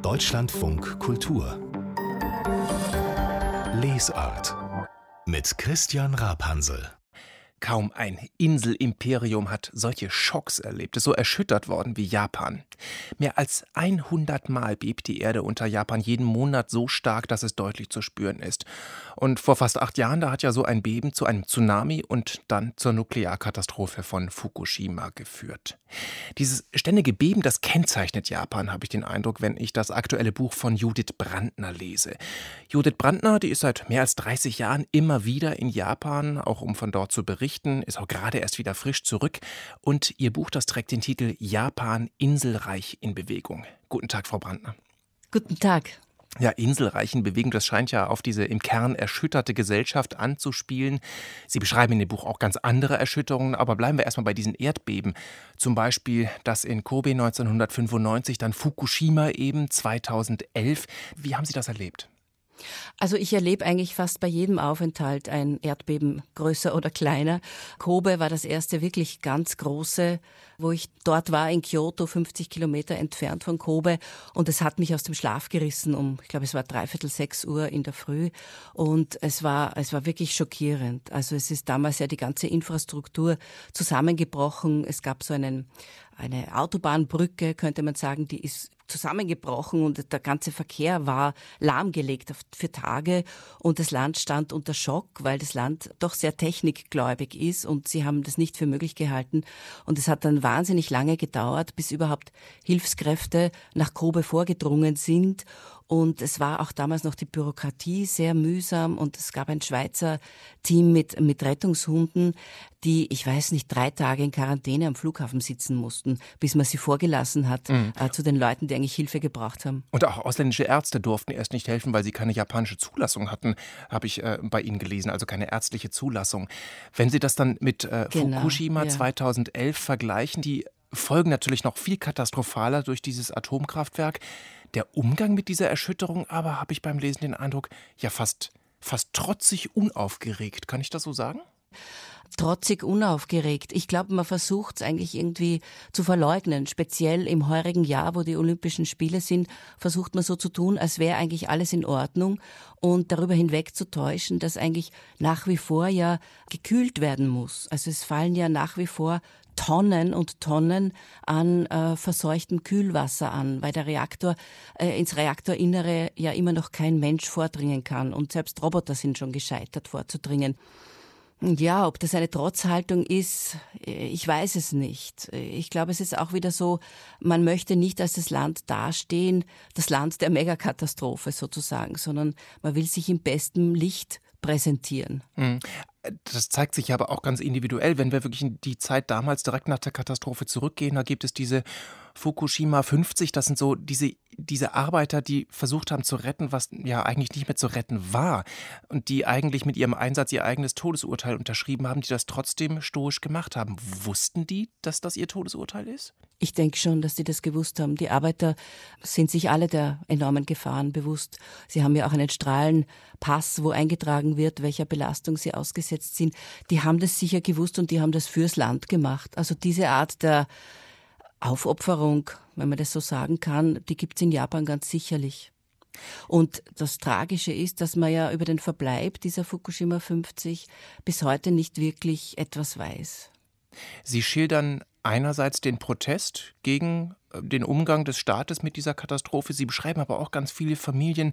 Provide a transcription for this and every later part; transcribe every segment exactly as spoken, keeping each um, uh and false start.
Deutschlandfunk Kultur Lesart mit Christian Rapansel. Kaum ein Inselimperium hat solche Schocks erlebt, ist so erschüttert worden wie Japan. Mehr als hundert Mal bebt die Erde unter Japan jeden Monat so stark, dass es deutlich zu spüren ist. Und vor fast acht Jahren, da hat ja so ein Beben zu einem Tsunami und dann zur Nuklearkatastrophe von Fukushima geführt. Dieses ständige Beben, das kennzeichnet Japan, habe ich den Eindruck, wenn ich das aktuelle Buch von Judith Brandner lese. Judith Brandner, die ist seit mehr als dreißig Jahren immer wieder in Japan, auch um von dort zu berichten, ist auch gerade erst wieder frisch zurück. Und ihr Buch, das trägt den Titel Japan, Inselreich in Bewegung. Guten Tag, Frau Brandner. Guten Tag. Ja, Inselreich in Bewegung, das scheint ja auf diese im Kern erschütterte Gesellschaft anzuspielen. Sie beschreiben in dem Buch auch ganz andere Erschütterungen, aber bleiben wir erstmal bei diesen Erdbeben. Zum Beispiel das in Kobe neunzehnhundertfünfundneunzig, dann Fukushima eben zweitausendelf. Wie haben Sie das erlebt? Also ich erlebe eigentlich fast bei jedem Aufenthalt ein Erdbeben, größer oder kleiner. Kobe war das erste wirklich ganz große, wo ich dort war in Kyoto, fünfzig Kilometer entfernt von Kobe. Und es hat mich aus dem Schlaf gerissen um, ich glaube, es war dreiviertel sechs Uhr in der Früh. Und es war, es war wirklich schockierend. Also es ist damals ja die ganze Infrastruktur zusammengebrochen. Es gab so einen, eine Autobahnbrücke, könnte man sagen, die ist zusammengebrochen und der ganze Verkehr war lahmgelegt für Tage und das Land stand unter Schock, weil das Land doch sehr technikgläubig ist und sie haben das nicht für möglich gehalten. Und es hat dann wahnsinnig lange gedauert, bis überhaupt Hilfskräfte nach Kobe vorgedrungen sind. Und es war auch damals noch die Bürokratie sehr mühsam und es gab ein Schweizer Team mit, mit Rettungshunden, die, ich weiß nicht, drei Tage in Quarantäne am Flughafen sitzen mussten, bis man sie vorgelassen hat mhm. äh, zu den Leuten, die eigentlich Hilfe gebraucht haben. Und auch ausländische Ärzte durften erst nicht helfen, weil sie keine japanische Zulassung hatten, habe ich äh, bei Ihnen gelesen, also keine ärztliche Zulassung. Wenn Sie das dann mit äh, genau, Fukushima ja. zweitausendelf vergleichen, die Folgen natürlich noch viel katastrophaler durch dieses Atomkraftwerk. Der Umgang mit dieser Erschütterung aber, habe ich beim Lesen den Eindruck, ja fast, fast trotzig unaufgeregt. Kann ich das so sagen? Trotzig unaufgeregt. Ich glaube, man versucht es eigentlich irgendwie zu verleugnen. Speziell im heurigen Jahr, wo die Olympischen Spiele sind, versucht man so zu tun, als wäre eigentlich alles in Ordnung und darüber hinweg zu täuschen, dass eigentlich nach wie vor ja gekühlt werden muss. Also es fallen ja nach wie vor Tonnen und Tonnen an äh, verseuchtem Kühlwasser an, weil der Reaktor äh, ins Reaktorinnere ja immer noch kein Mensch vordringen kann und selbst Roboter sind schon gescheitert vorzudringen. Ja, ob das eine Trotzhaltung ist, ich weiß es nicht. Ich glaube, es ist auch wieder so, man möchte nicht als das Land dastehen, das Land der Megakatastrophe sozusagen, sondern man will sich im besten Licht präsentieren. Mhm. Das zeigt sich aber auch ganz individuell, wenn wir wirklich in die Zeit damals direkt nach der Katastrophe zurückgehen. Da gibt es diese Fukushima fünfzig, das sind so diese, diese Arbeiter, die versucht haben zu retten, was ja eigentlich nicht mehr zu retten war und die eigentlich mit ihrem Einsatz ihr eigenes Todesurteil unterschrieben haben, die das trotzdem stoisch gemacht haben. Wussten die, dass das ihr Todesurteil ist? Ich denke schon, dass die das gewusst haben. Die Arbeiter sind sich alle der enormen Gefahren bewusst. Sie haben ja auch einen Strahlenpass, wo eingetragen wird, welcher Belastung sie ausgesetzt sind. Die haben das sicher gewusst und die haben das fürs Land gemacht. Also diese Art der Aufopferung, wenn man das so sagen kann, die gibt es in Japan ganz sicherlich. Und das Tragische ist, dass man ja über den Verbleib dieser Fukushima fünfzig bis heute nicht wirklich etwas weiß. Sie schildern einerseits den Protest gegen den Umgang des Staates mit dieser Katastrophe. Sie beschreiben aber auch ganz viele Familien,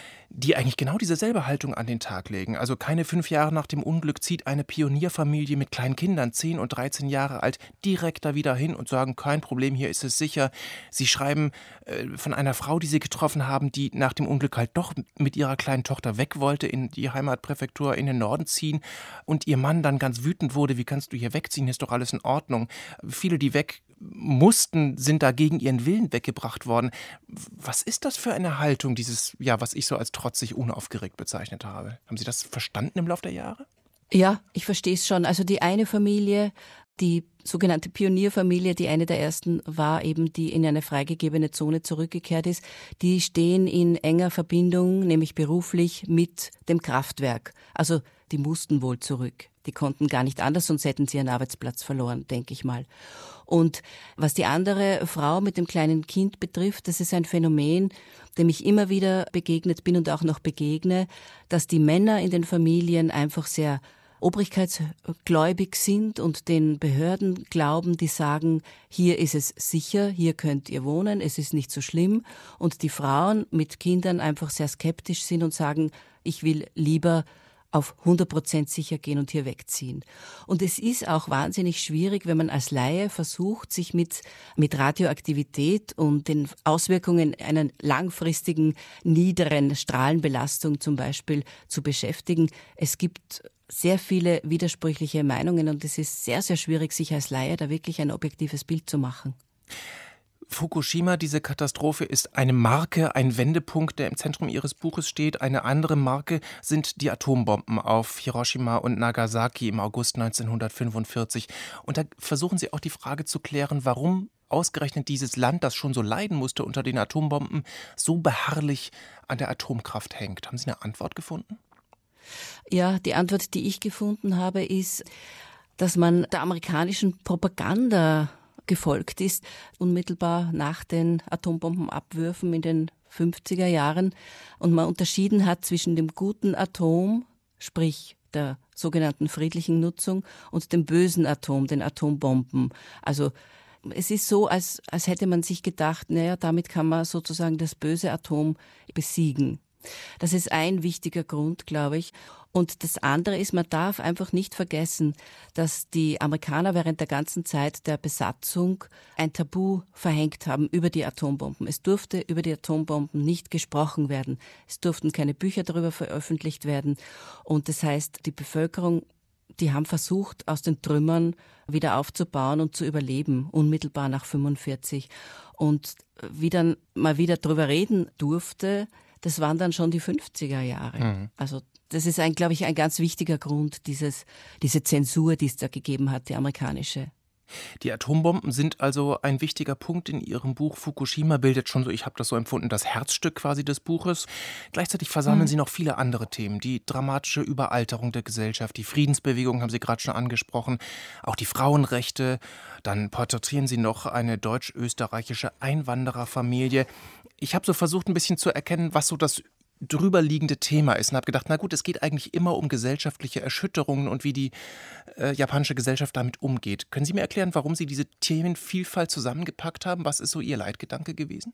die eigentlich genau dieselbe Haltung an den Tag legen. Also keine fünf Jahre nach dem Unglück zieht eine Pionierfamilie mit kleinen Kindern, zehn und dreizehn Jahre alt, direkt da wieder hin und sagen, kein Problem, hier ist es sicher. Sie schreiben äh, von einer Frau, die sie getroffen haben, die nach dem Unglück halt doch mit ihrer kleinen Tochter weg wollte, in die Heimatpräfektur in den Norden ziehen und ihr Mann dann ganz wütend wurde, wie kannst du hier wegziehen, ist doch alles in Ordnung. Viele, die weg mussten, sind da gegen ihren Willen weggebracht worden. Was ist das für eine Haltung, dieses, ja, was ich so als trotzig unaufgeregt bezeichnet habe? Haben Sie das verstanden im Laufe der Jahre? Ja, ich verstehe es schon. Also die eine Familie, die sogenannte Pionierfamilie, die eine der ersten war, eben die in eine freigegebene Zone zurückgekehrt ist, die stehen in enger Verbindung, nämlich beruflich, mit dem Kraftwerk. Also die mussten wohl zurück. Die konnten gar nicht anders, sonst hätten sie ihren Arbeitsplatz verloren, denke ich mal. Und was die andere Frau mit dem kleinen Kind betrifft, das ist ein Phänomen, dem ich immer wieder begegnet bin und auch noch begegne, dass die Männer in den Familien einfach sehr obrigkeitsgläubig sind und den Behörden glauben, die sagen, hier ist es sicher, hier könnt ihr wohnen, es ist nicht so schlimm. Und die Frauen mit Kindern einfach sehr skeptisch sind und sagen, ich will lieber auf hundert Prozent sicher gehen und hier wegziehen. Und es ist auch wahnsinnig schwierig, wenn man als Laie versucht, sich mit, mit Radioaktivität und den Auswirkungen einer langfristigen, niederen Strahlenbelastung zum Beispiel zu beschäftigen. Es gibt sehr viele widersprüchliche Meinungen und es ist sehr, sehr schwierig, sich als Laie da wirklich ein objektives Bild zu machen. Fukushima, diese Katastrophe, ist eine Marke, ein Wendepunkt, der im Zentrum Ihres Buches steht. Eine andere Marke sind die Atombomben auf Hiroshima und Nagasaki im August neunzehnhundertfünfundvierzig. Und da versuchen Sie auch die Frage zu klären, warum ausgerechnet dieses Land, das schon so leiden musste unter den Atombomben, so beharrlich an der Atomkraft hängt. Haben Sie eine Antwort gefunden? Ja, die Antwort, die ich gefunden habe, ist, dass man der amerikanischen Propaganda gefolgt ist, unmittelbar nach den Atombombenabwürfen in den fünfziger Jahren. Und man unterschieden hat zwischen dem guten Atom, sprich der sogenannten friedlichen Nutzung, und dem bösen Atom, den Atombomben. Also es ist so, als, als hätte man sich gedacht, naja, damit kann man sozusagen das böse Atom besiegen. Das ist ein wichtiger Grund, glaube ich. Und das andere ist, man darf einfach nicht vergessen, dass die Amerikaner während der ganzen Zeit der Besatzung ein Tabu verhängt haben über die Atombomben. Es durfte über die Atombomben nicht gesprochen werden. Es durften keine Bücher darüber veröffentlicht werden. Und das heißt, die Bevölkerung, die haben versucht, aus den Trümmern wieder aufzubauen und zu überleben, unmittelbar nach fünfundvierzig. Und wie dann mal wieder drüber reden durfte, das waren dann schon die fünfziger Jahre. Mhm. Also das ist, ein, glaube ich, ein ganz wichtiger Grund, dieses, diese Zensur, die es da gegeben hat, die amerikanische. Die Atombomben sind also ein wichtiger Punkt in Ihrem Buch. Fukushima bildet schon so, ich habe das so empfunden, das Herzstück quasi des Buches. Gleichzeitig versammeln mhm. Sie noch viele andere Themen. Die dramatische Überalterung der Gesellschaft, die Friedensbewegung haben Sie gerade schon angesprochen, auch die Frauenrechte. Dann porträtieren Sie noch eine deutsch-österreichische Einwandererfamilie. Ich habe so versucht, ein bisschen zu erkennen, was so das drüberliegende Thema ist und habe gedacht, na gut, es geht eigentlich immer um gesellschaftliche Erschütterungen und wie die äh, japanische Gesellschaft damit umgeht. Können Sie mir erklären, warum Sie diese Themenvielfalt zusammengepackt haben? Was ist so Ihr Leitgedanke gewesen?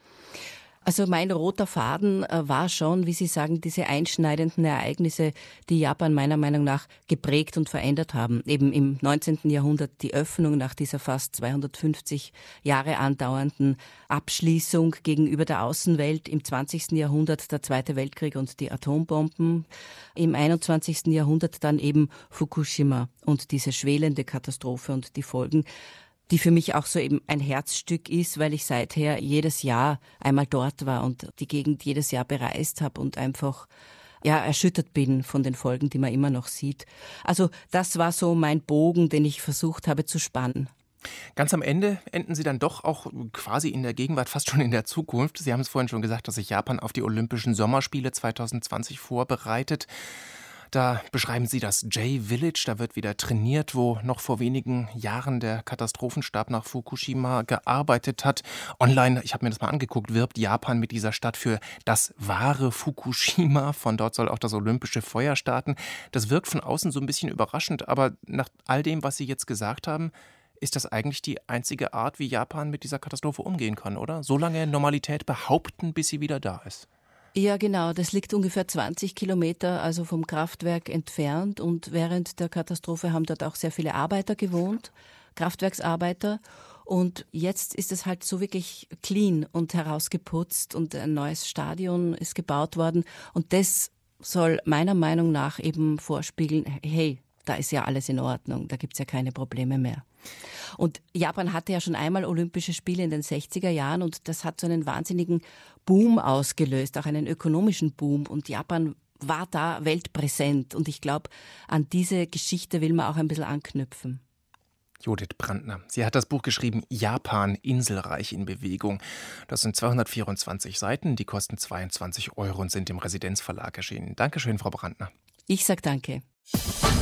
Also mein roter Faden war schon, wie Sie sagen, diese einschneidenden Ereignisse, die Japan meiner Meinung nach geprägt und verändert haben. Eben im neunzehnten Jahrhundert die Öffnung nach dieser fast zweihundertfünfzig Jahre andauernden Abschließung gegenüber der Außenwelt. Im zwanzigsten Jahrhundert der Zweite Weltkrieg und die Atombomben. Im einundzwanzigsten Jahrhundert dann eben Fukushima und diese schwelende Katastrophe und die Folgen, die für mich auch so eben ein Herzstück ist, weil ich seither jedes Jahr einmal dort war und die Gegend jedes Jahr bereist habe und einfach ja erschüttert bin von den Folgen, die man immer noch sieht. Also das war so mein Bogen, den ich versucht habe zu spannen. Ganz am Ende enden Sie dann doch auch quasi in der Gegenwart, fast schon in der Zukunft. Sie haben es vorhin schon gesagt, dass sich Japan auf die Olympischen Sommerspiele zweitausendzwanzig vorbereitet. Da beschreiben Sie das J-Village, da wird wieder trainiert, wo noch vor wenigen Jahren der Katastrophenstab nach Fukushima gearbeitet hat. Online, ich habe mir das mal angeguckt, wirbt Japan mit dieser Stadt für das wahre Fukushima. Von dort soll auch das olympische Feuer starten. Das wirkt von außen so ein bisschen überraschend, aber nach all dem, was Sie jetzt gesagt haben, ist das eigentlich die einzige Art, wie Japan mit dieser Katastrophe umgehen kann, oder? So lange Normalität behaupten, bis sie wieder da ist. Ja, genau. Das liegt ungefähr zwanzig Kilometer also vom Kraftwerk entfernt. Und während der Katastrophe haben dort auch sehr viele Arbeiter gewohnt, Kraftwerksarbeiter. Und jetzt ist es halt so wirklich clean und herausgeputzt und ein neues Stadion ist gebaut worden. Und das soll meiner Meinung nach eben vorspiegeln, hey, da ist ja alles in Ordnung, da gibt's ja keine Probleme mehr. Und Japan hatte ja schon einmal Olympische Spiele in den sechziger Jahren und das hat so einen wahnsinnigen Boom ausgelöst, auch einen ökonomischen Boom. Und Japan war da weltpräsent und ich glaube, an diese Geschichte will man auch ein bisschen anknüpfen. Judith Brandner. Sie hat das Buch geschrieben, Japan, Inselreich in Bewegung. Das sind zweihundertvierundzwanzig Seiten, die kosten zweiundzwanzig Euro und sind im Residenzverlag erschienen. Dankeschön, Frau Brandner. Ich sag danke.